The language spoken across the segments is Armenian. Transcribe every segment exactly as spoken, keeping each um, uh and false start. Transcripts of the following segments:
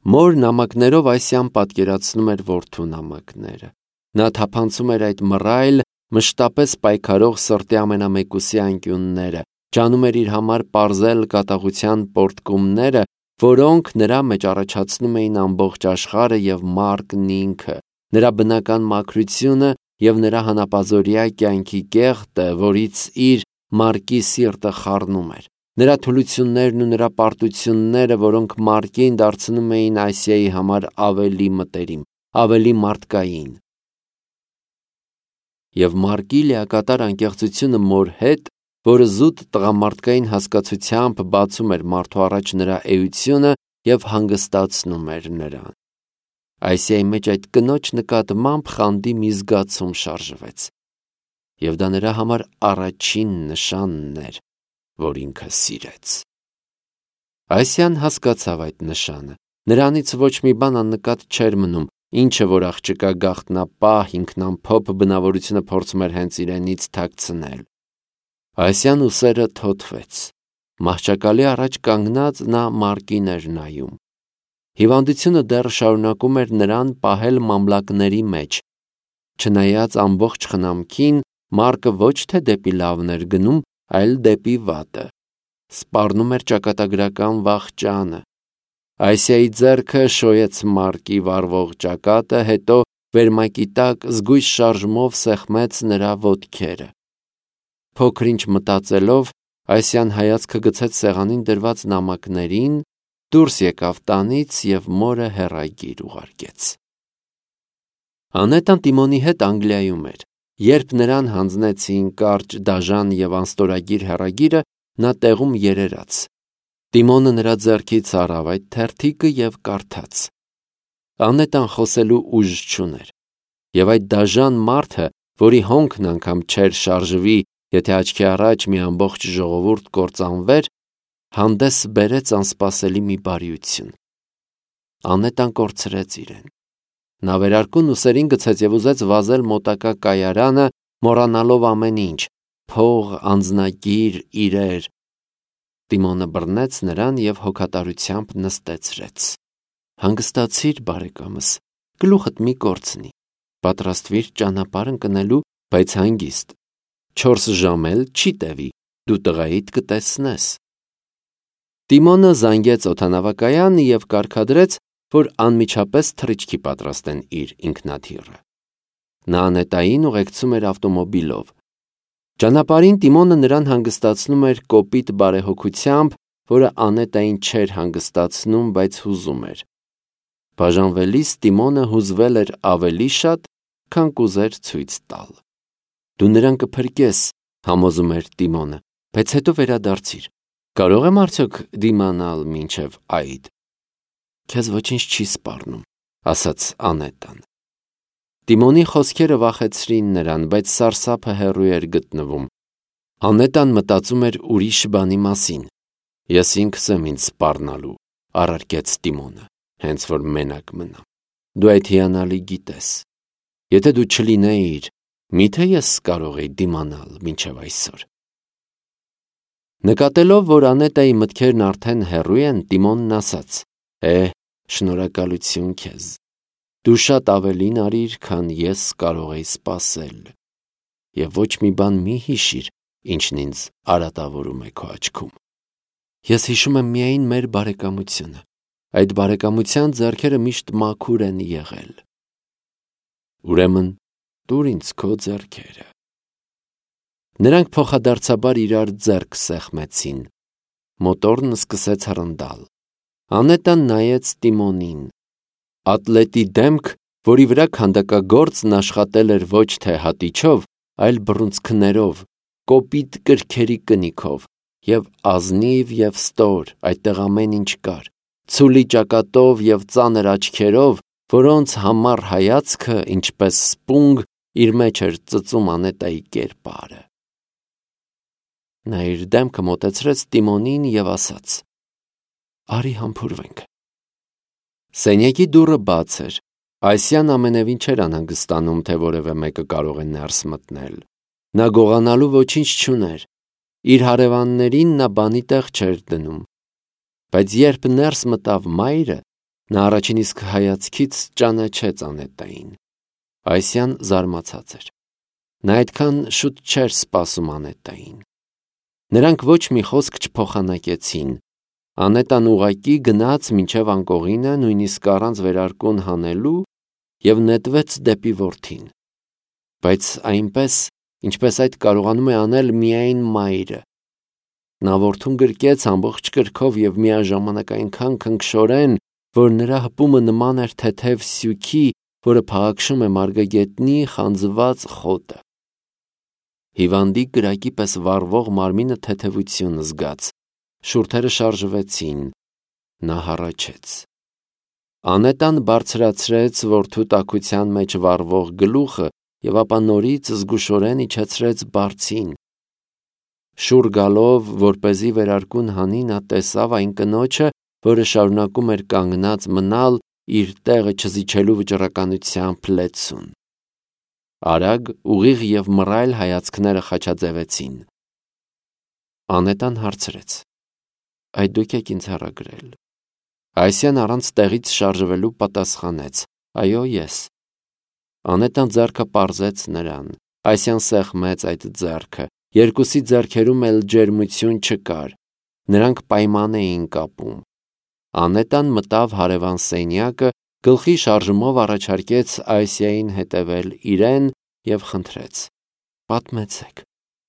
Մոր նամակներով Ասիան պատկերացնում էր որդու նամակները։ Նա թափանցում էր այդ մռայլ, մշտապես պայքարող սրտի ամենամեկուսի անկյունները, ջանում էր իր համար պարզել կատաղության պոռթկումները, որոնք նրա մեջ առաջացնում էին ամբողջ աշխարհը և Մարկն ինքը, նրա բնական մաքրությունը և նրա հանապազօրյա կյանքի կեղտը, որից իր Մարկի սիրտը խառնում էր, նրա թուլություններն ու նրա պարտությունները, որոնք Մարկին դարձնում էին Ասիայի համար ավելի մտերիմ, ավելի մարդկային։ Եվ Մարկի լիակատար անկեղծությունը մոր հետ, որը զուտ տղամարդկային հասկացությամբ բացում էր մարդու առաջ նրա էությունը և հանգստացնում էր նրան։ Ասիայի մեջ այդ կնոջ նկատմամբ խանդի մի զգացում շարժվեց, և դա նրա համար առաջին նշանն էր, որ ինքը սիրեց։ Ասիան հասկացավ այդ նշանը, նրանից ոչ մի բան աննկատ չէր մնում, ինչը որ աղջկա գաղտնապահ, ինքնամփոփ բնավորությունը փորձում էր հենց իրենից թաքցնել։ Ասիան ուսերը թոթվեց, մահճակալի առաջ կանգնած նա Մարկին էր նայում։ Հիվանդությունը դեռ շարունակում էր նրան պահել մամլակների մեջ, չնայած ամբողջ խնամքին Մարկը ոչ թե դեպի լավն էր գնում, այլ դեպի վատը, սպառնում էր ճակատագրական վախճանը։ Ասիայի ձեռքը շոյեց Մարկի վառվող ճակատը, հետո վերմակի տակ զգույշ շարժումով սեղմեց նրա ոտքերը։ Փոքր-ինչ մտածելով, Ասիան հայացքը գցեց սեղանին դրված նամակներին, դուրս եկավ տանից և մորը հեռագիր ուղարկեց։ Անետան Տիմոնի հետ Անգլիայում էր։ Երբ նրան հանձնեցին կարճ, դաժան և անստորագիր հեռագիրը, նա տեղում երերաց։ Տիմոնը նրա ձեռքից առավ այդ թերթիկը և կարդաց։ Անետան խոսելու ուժ չուներ, և այդ դաժան մարդը, որի հոնքն անգամ չէր շարժվի, եթե աչքի առաջ մի ամբողջ ժողովուրդ կործանվեր, հանդես բերեց անսպասելի մի բարիություն։ Անետան կորցրեց իրեն։ Նա վերարկուն ուսերին գցեց և ուզեց վազել մոտակա կայարանը, մոռանալով ամեն ինչ՝ փող, անձնագիր, իրեր։ Տիմոնը բռնեց նրան և հոգատարությամբ նստեցրեց։ Հանգստացիր, բարեկամս, գլուխդ մի կորցնի, պատրաստվիր ճանապարհ ընկնելու, բայց հանգիստ, չորս ժամ էլ չի տևի, դու տղայիդ կտեսնես։ Տիմոնը զանգեց օդանավակայան և կարգադրեց, որ անմիջապես թռիչքի պատրաստեն իր ինքնաթիռը։ Նա Անետային ուղեկցում էր ավտոմոբիլով։ Ճանապարհին Տիմոնը նրան հանգստացնում էր կոպիտ բարեհոգությամբ, որը Անետային չէր հանգստացնում, բայց հուզում էր։ Բաժանվելիս Տիմոնը հուզվել էր ավելի շատ, քան կուզեր ցույց տալ։ Դու նրան կփրկես, համոզում էր Տիմոնը, բայց հետո վերադարձիր։ Կարո՞ղ եմ արդյոք դիմանալ մինչև այդ։ Քեզ ոչինչ չի սպառնում, ասաց Անետան։ Տիմոնի խոսքերը վախեցրին նրան, բայց սարսափը հեռու էր գտնվում։ Անետան մտածում էր ուրիշ բանի մասին։ Ես ինքս եմ ինձ սպառնալու, առարկեց Տիմոնը, հենց որ մենակ մնամ։ Դու այդ հիանալի գիտես։ Եթե դու չլինեիր, միթե ես կարող էի դիմանալ մինչև այսօր։ Նկատելով, որ Անետայի մտքերն արդեն հեռու են, Տիմոնն ասաց. Է, շնորհակալություն քեզ։ Դու շատ ավելին արիր, քան ես կարող էի սպասել։ Եվ ոչ մի բան մի հիշիր, ինչն ինձ արատավորում է քո աչքում։ Ես հիշում եմ միայն մեր բարեկամությունը։ Այդ բարեկամության ձեռքերը միշտ մաքուր են եղել։ Ուրեմն տուր ինձ քո ձեռքերը։ Նրանք փոխադարձաբար իրար ձեռք սեղմեցին։ Մոտորն սկսեց հռնդալ։ Անետան նայեց Տիմոնին։ Ատլետի դեմք, որի վրա քանդակագործն աշխատել էր ոչ թե հատիչով, այլ բռունցքներով, կոպիտ կրքերի կնիքով, և ազնիվ և ստոր, այդտեղ ամեն ինչ կար, ցուլի ճակատով և ծանր աչքերով, որոնց համառ հայացքը, ինչպես սպունգ, իր մեջ էր ծծում Անետայի կերպարը։ Նա իր դեմքը մոտեցրեց Տիմոնին և ասաց. Արի համբուրվենք։ Սենյակի դուռը բաց էր։ Ասիան ամենևին չէր անհանգստանում, թե որևէ մեկը կարող է ներս մտնել։ Նա գողանալու ոչինչ չուներ։ Իր հարևաններին նա բանի տեղ չէր դնում։ Բայց երբ ներս մտավ մայրը, Նա առաջին իսկ հայացքից ճանաչեց Անետային։ Այսյան զարմացած էր։ Նա այդքան շուտ չէր սպասում Անետային։ Նրանք ոչ մի խոսք չփոխանակեցին։ Անետան ուղղակի գնաց մինչև անկողինը, նույնիսկ առանց վերարկուն հանելու, և նետվեց դեպի որդին։ Բայց այնպես, ինչպես այդ կարողանում է անել միայն մայրը։ Նա որդուն գրկեց ամբողջ կրքով և միաժամանակ այնքան քնքշորեն, որ նրա հպումը նման էր թեթև սյուքի, որը փաղաքշում է մարգագետնի խանձված խոտը։ Հիվանդի կրակի պես վառվող մարմինը թեթևություն զգաց, շուրթերը շարժվեցին, նա հառաչեց։ Անետան բարձրացրեց որդու տաքության մեջ վառվող գլուխը և ապա նորից զգուշորեն իջեցրեց բարձին։ Շուռ գալով, որպեսզի վերարկուն հանի, նա տեսավ այն կնոջը, որը շարունակում էր կանգնած մնալ իր տեղը չզիջելու վճռականությամբ լեցուն։ Արագ, ուղիղ և մռայլ հայացքները խաչաձևեցին։ Անետան հարցրեց. «Այդ դուք եք ինձ հեռագրել»։ Այսյան առանց տեղից շարժվելու պատասխանեց. «Այո, ես»։ Անետան ձեռքը պարզեց նրան։ Այսյան սեղմեց այդ ձեռքը, երկուսի ձեռքերում էլ ջերմություն չկար։ Նրանք պայման էին կապում։ Անետան մտավ հարևան սենյակը, գլխի շարժումով առաջարկեց Այսիային հետևել իրեն և խնդրեց. «Պատմեցեք»։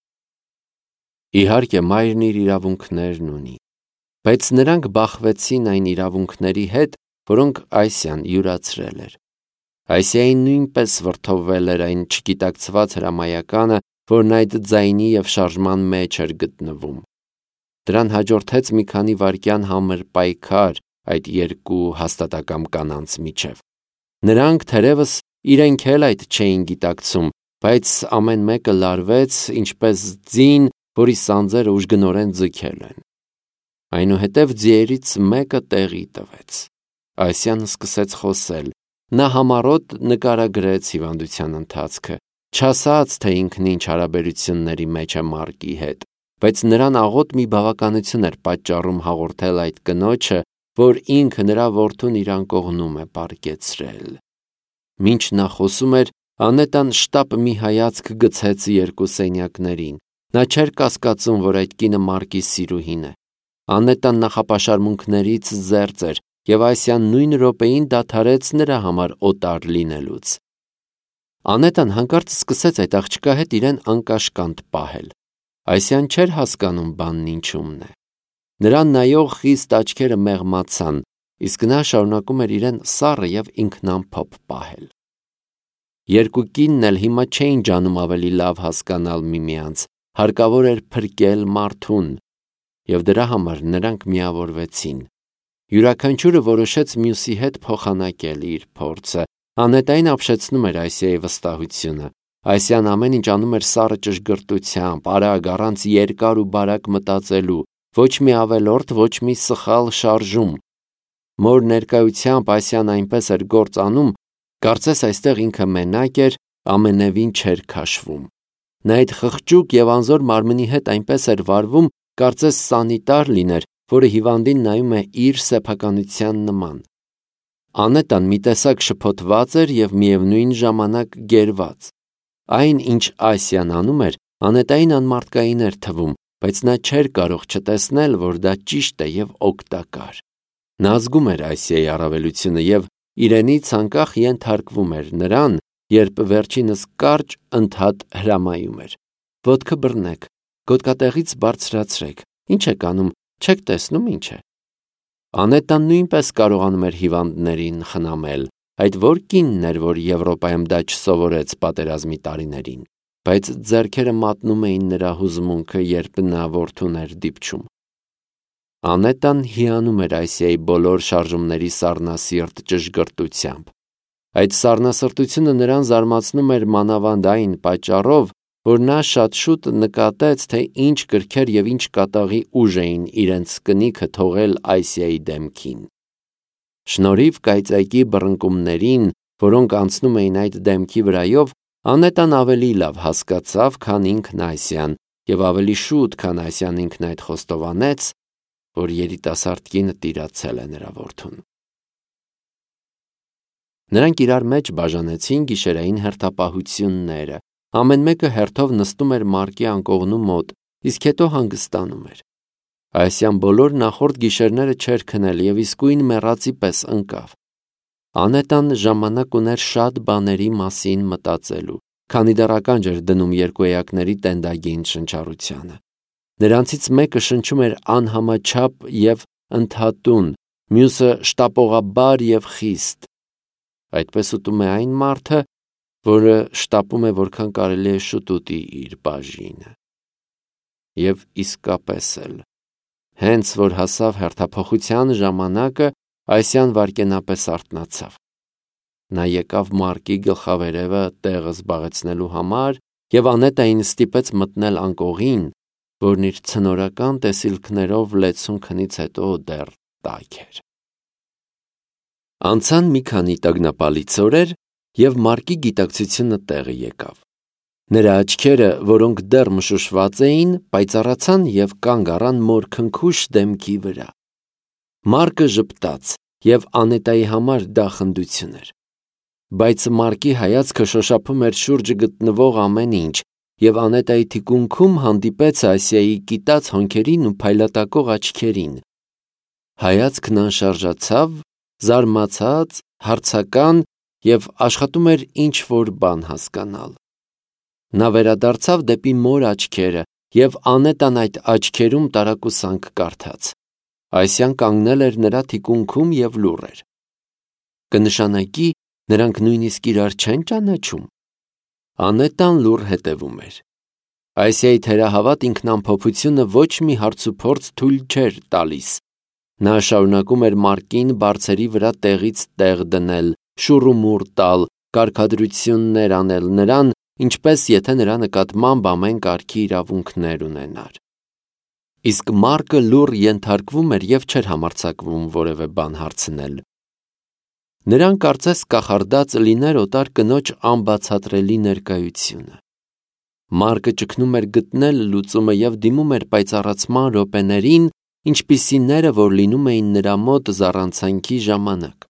Իհարկե, մայրն իր իրավունքներն ունի, բայց նրանք բախվեցին այն իրավունքների հետ, որոնք Այսիան յուրացրել էր։ Այսիային նույնպես վրդովվել էր այն չգիտակցված հրամայականը, որն այդ ձայնի և շարժման մեջ էր գտնվում։ Դրան հաջորդեց մի քանի վայրկյան համր պայքար այդ երկու հաստատակամ կանանց միջև։ Նրանք թերևս իրենք էլ այդ չէին գիտակցում, բայց ամեն մեկը լարվեց, ինչպես ձին, որի սանձերը ուժգնորեն ձգել են։ Այնուհետև ձիերից մեկը տեղի տվեց։ Այսյան սկսեց խոսել։ Նա համառոտ նկարագրեց հիվանդության ընթացքը, չասաց, թե ինքն ինչ հարաբերությունների մեջ է Մարկի հետ, բայց նրան աղոտ մի բավականություն էր պատճառում հաղորդել այդ կնոջը, որ ինքը նրա որդուն իր անկողնում է պառկեցրել։ Մինչ նա խոսում էր, Անետան շտապ մի հայացք գցեց երկու սենյակներին։ Նա չէր կասկածում, որ այդ կինը Մարկի սիրուհին է։ Անետան նախապաշարմունքներից զերծ էր, և Այսյան նույն րոպեին դադարեց նրա համար օտար լինելուց։ Անետան հանկարծ սկսեց այդ աղջկա հետ իրեն անկաշկանդ պահել։ Այսյան չէր հասկանում բանն ինչումն է։ Նրան նայող խիստ աչքերը մեղմացան, իսկ նա շարունակում էր իրեն սառը և ինքնամփոփ պահել։ Երկու կինն էլ հիմա չէին ջանում ավելի լավ հասկանալ միմյանց, հարկավոր էր փրկել մարդուն, և դրա համար նրանք միավորվեցին։ Յուրաքանչյուրը որոշեց մյուսի հետ փոխանակել իր փորձը։ Անետային ապշեցնում էր Այսիայի վստահությունը։ Այսյան ամեն ինչ անում էր սառը ճշգրտությամբ, արագ, առանց երկար ու բարակ մտածելու, ոչ մի ավելորդ, ոչ մի սխալ շարժում։ Մոր ներկայությամբ Այսյան այնպես էր գործ անում, կարծես այստեղ ինքը մենակ էր, ամենևին չէր քաշվում։ Նա այդ խղճուկ և անզոր մարմնի հետ այնպես էր վարվում, կարծես սանիտար լիներ, որը հիվանդին նայում է իր սեփականության նման։ Անետան մի տեսակ շփոթված էր և միևնույն ժամանակ գերված։ Այն, ինչ Այսյան անում էր, Անետային անմարդկային էր թվում, բայց նա չէր կարող չտեսնել, որ դա ճիշտ է և օգտակար։ Նա զգում էր Այսիայի առավելությունը և իրենից անկախ ենթարկվում էր նրան, երբ վերջինս կարճ ընդհատ հրամայում էր. «Ոտքը բռնեք, գոտկատեղից բարձրացրեք, ինչ եք անում, չեք տեսնում ինչ է»։ Անետան նույնպես կարողանում էր հիվանդներին խնամել։ Այդ ո՞ր կինն էր, որ Եվրոպայում դա չսովորեց պատերազմի տարիներին, բայց ձեռքերը մատնում էին նրա հուզմունքը, երբ նա որդուն էր դիպչում։ Անետան հիանում էր Այսիայի բոլոր շարժումների սառնասիրտ ճշգրտությամբ։ Այդ սառնասրտությունը նրան զարմացնում էր մանավանդ այն պատճառով, որ նա շատ շուտ նկատեց, թե ինչ կրքեր և ինչ կատաղի ուժ էին իրենց կնիքը թողել Այսիայի դեմքին։ Շնորհիվ կայծակի բռնկումներին, որոնք անցնում էին այդ դեմքի վրայով, Անետան ավելի լավ հասկացավ, քան ինքն Այսյան, և ավելի շուտ, քան Այսյան ինքն այդ խոստովանեց, որ երիտասարդ կինը տիրացել է նրա որդուն։ Նրանք իրար մեջ բաժանեցին գիշերային հերթապահությունները, ամեն մեկը հերթով նստում էր Մարկի անկողնու մոտ, իսկ հետո հանգստանում էր։ Այսյան բոլոր նախորդ գիշերները չէր քնել և իսկույն մեռածի պես ընկավ։ Անետան ժամանակ ուներ շատ բաների մասին մտածելու, քանի դեռ ականջ էր դնում երկուեակների տենդագին շնչառությանը։ Նրանցից մեկը շնչում էր անհամաչափ և ընդհատուն, մյուսը շտապողաբար և խիստ։ Այդպես ուտում է այն մարդը, որը շտապում է որքան կարելի է շուտ ուտի իր բաժինը։ Եվ իսկապես էլ, հենց որ հասավ հերթափոխության ժամանակը, Այսյան վայրկենապես արթնացավ։ Նա եկավ Մարկի գլխավերևը տեղը զբաղեցնելու համար և Անետային ստիպեց մտնել անկողին, որն իր ցնորական տեսիլքներով լեցուն քնից հետո դեռ տաք էր։ Անցան մի քանի տագնապալից օրեր, և Մարկի գիտակցությունը տեղը եկավ։ Նրա աչքերը, որոնք դեռ մշուշված էին, պայծառացան և կանգ առան մորքնքուշ դեմքի վրա։ Մարկը ժպտաց, և Անետայի համար դա խնդություն էր։ Բայց Մարկի հայացքը շոշափում էր շուրջը գտնվող ամեն ինչ, և Անետայի թիկունքում հանդիպեց Ասիայի կիտած հոնքերին ու փայլատակող աչքերին։ Հայացքն անշարժացավ, զարմացած, հարցական և աշխատում էր ինչ-որ բան հասկանալ։ Նա վերադարձավ դեպի մոր աչքերը, և Անետան այդ աչքերում տարակուսանք կարդաց։ Այսյան կանգնել էր նրա թիկունքում և լուռ էր։ Կնշանակի, նրանք նույնիսկ իրար չեն ճանաչում։ Անետան լուռ հետևում էր։ Ասիայի թերահավատ ինքնամփոփությունը ոչ մի հարցուփորձ թույլ չէր տալիս։ Նա շարունակում էր Մարկին բարձերի վրա տեղից տեղ դնել, շուռումուռ տալ, կարգադրություններ անել նրան, ինչպես եթե նրա նկատմամբ ամեն կարգի իրավունքներ ունենար։ Իսկ Մարկը լուռ ենթարկվում էր և չէր համարձակվում որևէ բան հարցնել։ Նրան կարծես կախարդած լիներ օտար կնոջ անբացատրելի ներկայությունը։ Մարկը ճգնում էր գտնել լուծումը և դիմում էր պայծառացման րոպեներին, ինչպիսիները որ լինում էին նրա մոտ զառանցանքի ժամանակ։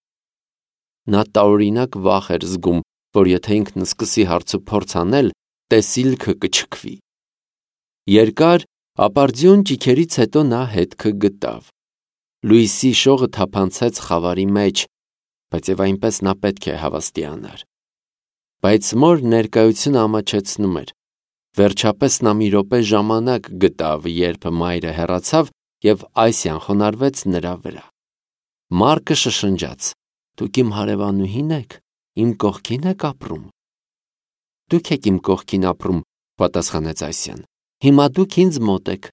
Նա տարօրինակ վախ էր զգում, որ եթե ինքն սկսի հարցուփորձ անել, տեսիլքը կչքվի։ Երկար, ապարդյուն ճիգերից հետո նա հետքը գտավ։ Լույսի շողը թափանցեց խավարի մեջ, բայց և այնպես նա պետք է հավաստիանար։ Բայց մոր ներկայությունը ամաչեցնում էր։ Վերջապես նա մի րոպե ժամանակ գտավ, երբ մայրը հեռացավ և Ասիան խոնարհվեց նրա վրա։ Մարկը շշնջաց. «Դուք իմ հարևանուհի՞ն եք, իմ կողքի՞ն եք ապրում»։ «Դուք եք իմ կողքին ապրում», պատասխանեց Ասիան։ «Հիմա դուք ինձ մոտ եք»։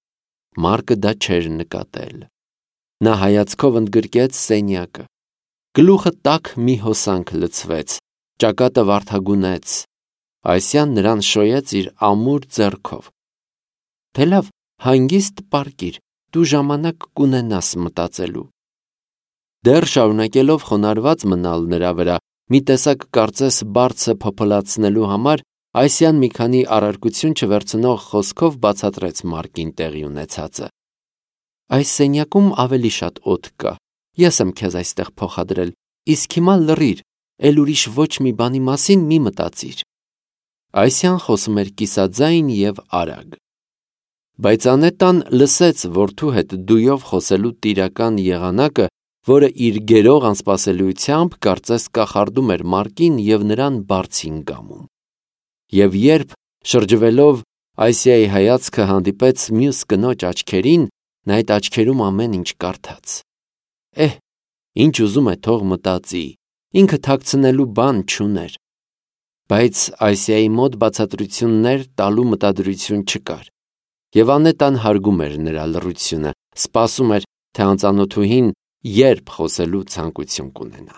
Մարկը դա չէր նկատել։ Նա հայացքով ընդգրկեց սենյակը։ Գլուխը տաք մի հոսանք լցվեց, ճակատը վարդագունեց։ Ասիան նրան շոյեց իր ամուր ձեռքով։ «Դե լավ, հանգիստ պառկիր, դու ժամանակ կունենաս մտածելու»։ Դեռ շարունակելով խոնարհված մնալ նրա վրա, մի տեսակ կարծես բարձը փոփլացնելու համար, Ասիան մի քանի առարկություն չվերցնող խոսքով բացատրեց Մարկին տեղի ունեցածը։ «Այս սենյակում ավելի շատ օդ կա, ես եմ քեզ այստեղ փոխադրել, իսկ հիմա լռիր, էլ ուրիշ ոչ մի բանի մասին մի մտածիր»։ Ասիան խոսում էր կիսաձայն և արագ։ Բայց Անետան լսեց որդու հետ դույով խոսելու տիրական եղանակը, որը իր գերող անսպասելիությամբ կարծես կախարդում էր Մարկին և նրան բարձին գամում։ Եվ երբ, շրջվելով, Ասիայի հայացքը հանդիպեց մյուս կնոջ աչքերին, նա այդ աչքերում ամեն ինչ կարդաց։ Էհ, ինչ ուզում է թող մտածի, ինքը թաքցնելու բան չուներ։ Բայց Ասիայի մոտ բացատրություններ տալու մտադրություն չկար։ Եվ Անետան հարգում էր նրա լռությունը, սպասում էր, թե անծանոթուհին երբ խոսելու ցանկություն կունենա։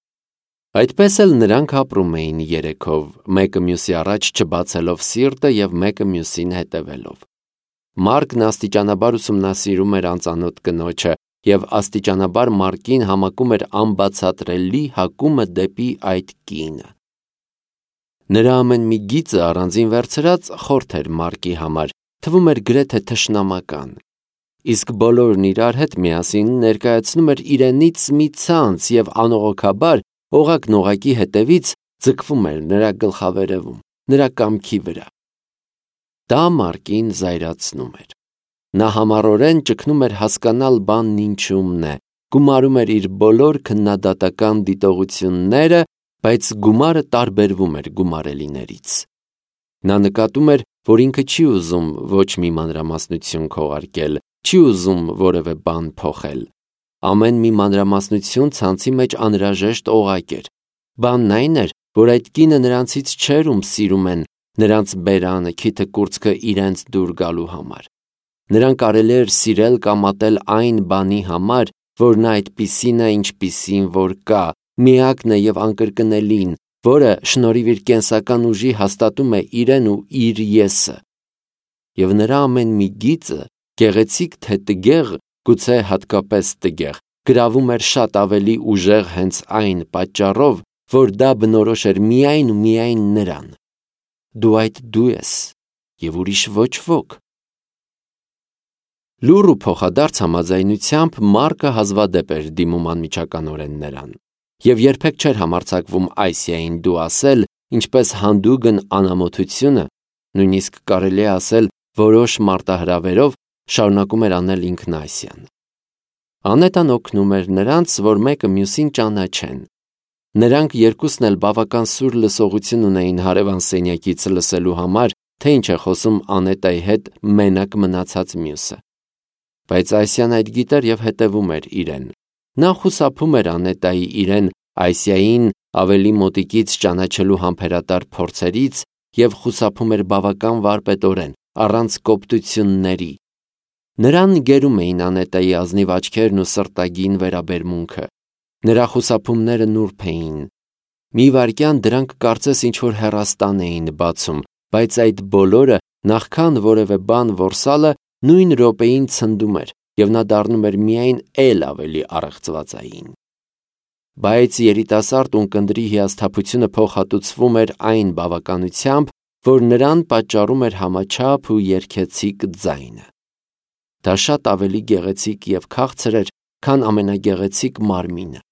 Այդպես էլ նրանք ապրում էին երեքով, մեկը մյուսի առաջ չբացելով սիրտը և մեկը մյուսին հետևելով։ Մարկն աստիճանաբար ուսումնասիրում էր անծանոթ կնոջը և աստիճանաբար Մարկին համակում էր անբացատրելի հակումը դեպի այդ կինը։ Նրա ամեն մի գիծը առանձին վերցրած խորթ էր Մարկի համար, թվում էր գրեթե թշնամական։ Իսկ բոլորն իրար հետ միասին ներկայացնում էր իրենից մի ցանց և անողոքաբար օղակն օղակի հետևից ձգվում էր նրա գլխավերևում, նրա կամքի վրա։ Դա Մարկին զայրացնում էր։ Նա համառորեն ճգնում էր հասկանալ բանն ինչումն է, գումարում էր իր բոլոր քննադատական դիտողությունները, բայց գումարը տարբերվում էր գումարելիներից։ Նա նկատում էր, որ ինքը չի ուզում ոչ մի մանրամասնություն քողարկել, չի ուզում որևէ բան փոխել։ Ամեն մի մանրամասնություն ցանցի մեջ անհրաժեշտ օղակ էր։ Բանն այն էր, որ այդ կինը նրանցից չէր, ում սիրում են, նրանց բերանը, քիթը կուրծքը իրենց դուր գալու համար։ Նրան կարելի էր սիրել կամ ատել այն բանի համար, որ նա այդպիսին է, ինչպիսին որ կա, միակն է եւ անկրկնելին, որը շնորհիվ իր կենսական ուժի հաստատում է իրեն ու իր եսը։ Եվ նրա ամեն մի գիծը, գեղեցիկ թե տգեղ, գուցե հատկապես տգեղ, գրավում էր շատ ավելի ուժեղ հենց այն պատճառով, որ դա բնորոշ էր միայն ու միայն նրան։ Դու այդ դու ես, եւ ուրիշ ոչ ոք։ Լուռ ու փոխադարձ համաձայնությամբ Մարկը հազվադեպ էր դիմում անմիջականորեն նրան, եւ երբեք չէր համարձակվում Այսիային դու ասել, ինչպես հանդուգն անամոթությունը, նույնիսկ կարելի է ասել որոշ մարտահրավերով, շարունակում էր անել ինքն Այսիան։ Անետան օգնում էր նրանց, որ մեկը մյուսին ճանաչեն։ Նրանք երկուսն էլ բավական սուր լսողություն ունեին հարևան սենյակից լսելու համար, թե ինչ է խոսում Անետայի հետ մենակ մնացած մյուսը։ Բայց Այսիան այդ գիտեր եւ հետևում էր իրեն։ Նա խուսափում էր Անետայի իրեն Այսիային ավելի մոտիկից ճանաչելու համբերատար փորձերից եւ խուսափում էր բավական վարպետորեն, առանց կոպտությունների։ Նրան գերում էին Անետայի ազնիվ աչքերն ու սրտագին վերաբերմունքը։ Նրա խուսափումները նուրբ էին։ Մի վայրկյան դրանք կարծես ինչ-որ հեռաստան էին բացում, բայց այդ բոլորը, նախքան որևէ բան որսալը, նույն րոպեին ցնդում էր, եւ նա դառնում էր միայն էլ ավելի առեղծվածային։ Բայց երիտասարդ ունկնդրի հիասթափությունը փոխհատուցվում էր այն բավականությամբ, որ նրան պատճառում էր համաչափ ու երգեցիկ ձայնը։ Դա շատ ավելի գեղեցիկ եւ քաղցր էր, քան ամենագեղեցիկ մարմինը։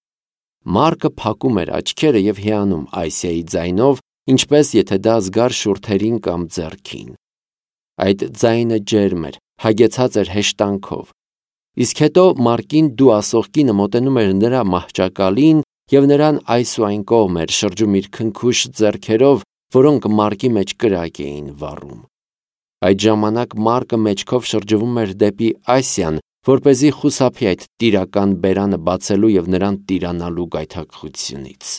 Մարկը փակում էր աչքերը եւ հիանում Այսիայի ձայնով, ինչպես եթե դա զգար շուրթերին կամ ձեռքին։ Այդ ձայնը ջերմ էր, հագեցած էր հեշտանքով։ Իսկ հետո Մարկին դու ասող կինը մոտենում էր նրա մահճակալին եւ նրան այս ու այն կողմ էր շրջում իր քնքուշ ձեռքերով, որոնք Մարկի մեջ կրակ էին վառում։ Այդ ժամանակ Մարկը մեջքով շրջվում էր դեպի Այսիան, որպեսզի խուսափի այդ տիրական բերանը բացելու եւ նրան տիրանալու գայթակղությունից։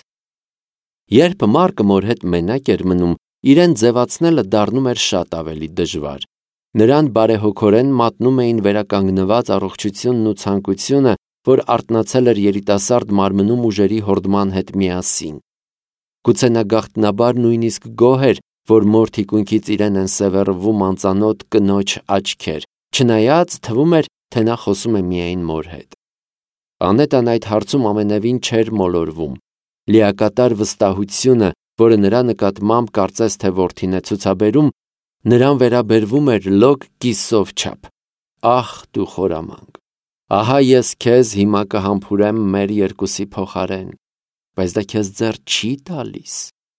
Երբ Մարկը մոր հետ մենակ էր մնում, իրեն ձևացնելը դառնում էր շատ ավելի դժվար։ Նրան բարեհոգորեն մատնում էին վերականգնված առողջությունն ու ցանկությունը, որ արթնացել էր երիտասարդ մարմնում ուժերի հորդման հետ միասին։ Գուցե նա գաղտնաբար նույնիսկ գոհ էր, որ մոր թիկունքից իրեն են սևեռվում անծանոթ կնոջ աչքեր, չնայած թվում էր, թե նա խոսում է միայն մոր հետ։ Անետան այդ հարցում ամենևին չէր մոլորվում։ Լիակատար վստահությունը, որը նրա նկատմամբ կարծես թե որդին է ցուցաբերում, նրան վերաբերվում էր լոկ կիսով չափ։ Ահ դու խորամանկ։ Ահա ես քեզ հիմա կհամբուրեմ մեր երկուսի փոխարեն, բայց դա քեզ ձեռ չի տալիս։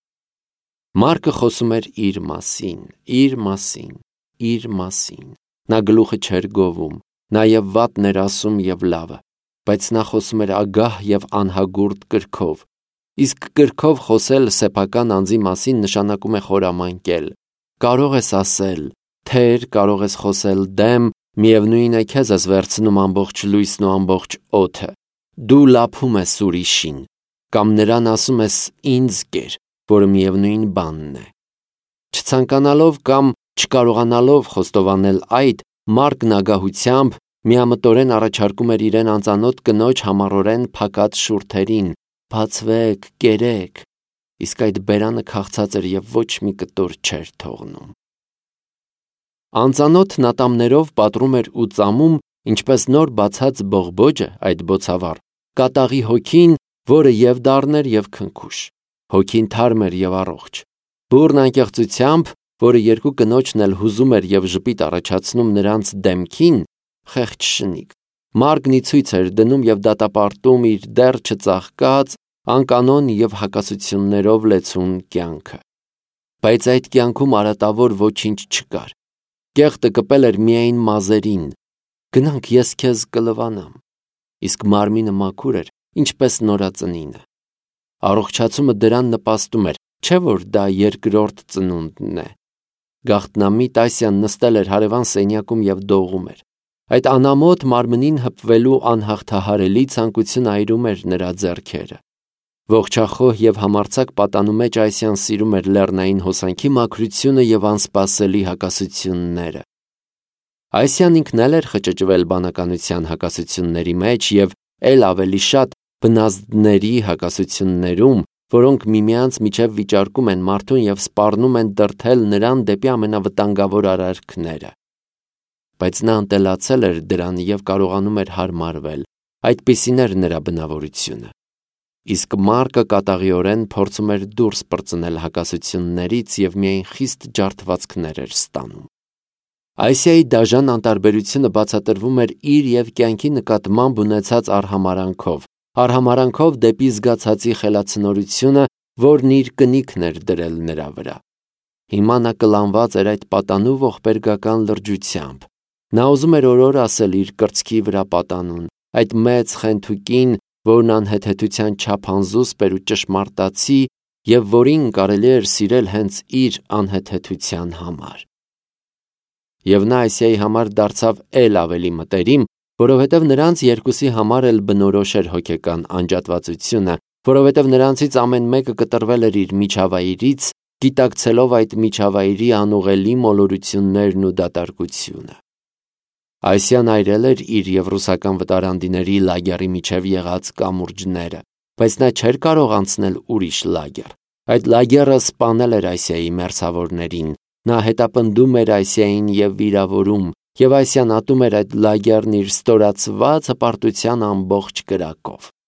Մարկը խոսում էր իր մասին, իր մասին, իր մասին։ Նա գլուխը չէր գովում, նաև վատն էր ասում եւ լավը, բայց նա խոսում էր ագահ եւ անհագուրդ կրքով։ Իսկ կրքով խոսել սեփական անձի մասին նշանակում է խորամանկել։ Կարող ես ասել, թեր, կարող ես խոսել դեմ, միևնույն է քեզ ես վերցնում ամբողջ լույսն ու ամբողջ օդը։ Դու լափում ես ուրիշին, կամ նրան ասում ես ինձ կեր, որը միևնույն բանն է։ Չցանկանալով կամ չկարողանալով խոստովանել այդ, Մարկն ագահությամբ միամտորեն առաջարկում էր իրեն անծանոթ կնոջ համառորեն փակած շուրթերին. բացվեք, կերեք, իսկ այդ բերանը քաղցած էր եւ ոչ մի կտոր չէր թողնում։ Անծանոթ նատամներով պատռում էր ու ծամում, ինչպես նոր բացած բողբոջը, այդ բոցավառ, կատաղի հոգին, որը եւ դառներ եւ քնքուշ։ Հոգին թարմ էր եւ առողջ։ Բուրն անկեղծությամբ, որը երկու կնոջն էլ հուզում էր եւ ժպիտ առաջացնում նրանց դեմքին, խեղճ շնիկ։ Մարկն ի ցույց էր դնում եւ դատապարտում իր դեռ չծաղկած, անկանոն և հակասություններով լեցուն կյանքը։ Բայց այդ կյանքում արատավոր ոչինչ չկար։ Կեղտը կպել էր միայն մազերին. «Գնանք, ես քեզ կլվանամ», իսկ մարմինը մաքուր էր, ինչպես նորածնինը։ Առողջացումը դրան նպաստում էր, չէ՞ որ դա երկրորդ ծնունդն է։ Գաղտնամիտ Ասիան նստել էր հարևան սենյակում և դողում էր։ Այդ անամոթ մարմնին հպվելու անհաղթահարելի ցանկությունը այրում էր նրա ձեռքերը։ Ողջախոհ և համարձակ պատանու մեջ Ասիան սիրում էր լեռնային հոսանքի մաքրությունը և անսպասելի հակասությունները։ Ասիան ինքն էլ էր խճճվել բանականության հակասությունների մեջ և էլ ավելի շատ բնազդների հակասություններում, որոնք միմյանց միջև վիճարկում են մարդուն և սպառնում են դրդել նրան դեպի ամենավտանգավոր արարքները։ Բայց նա ընտելացել էր դրան և կարողանում էր հարմարվել, այդպիսին էր նրա բնավորությունը։ Իսկ Մարկը կատաղիորեն փորձում էր դուրս պրծնել հակասություններից և միայն խիստ ջարդվածքներ էր ստանում։ Ասիայի դաժան անտարբերությունը բացատրվում էր իր և կյանքի նկատմամբ ունեցած արհամարհանքով, արհամարհանքով դեպի զգացածի խելացնորությունը, որն իր կնիքն էր դրել նրա վրա։ Հիմա նա կլանված էր այդ պատանու ողբերգական լրջությամբ։ Նա ուզում էր օրոր ասել իր կրծքի վրա պատանուն, այդ մեծ խենթուկին, որն անհեթեթության չափ անզուսպ էր ու ճշմարտացի և որին կարելի էր սիրել հենց իր անհեթեթության համար։ Եվ նա Ասիայի համար դարձավ էլ ավելի մտերիմ, որովհետև նրանց երկուսի համար էլ բնորոշ էր հոգեկան անջատվածությունը, որովհետև նրանցից ամեն մեկը կտրվել էր իր միջավայրից, գիտակցելով այդ միջավայրի անուղղելի մոլորություններն ու դատարկությունը։ Ասիան այրել էր իր և ռուսական վտարանդիների լագերի միջև եղած կամուրջները, բայց նա չէր կարող անցնել ուրիշ լագեր։ Այդ լագերը սպանել էր Ասիայի մերձավորներին, նա հետապնդում էր Ասիային և վիրավորում, և Ասիան ատում էր այդ լագերն իր ստորացված հպարտության ամբողջ կրակով։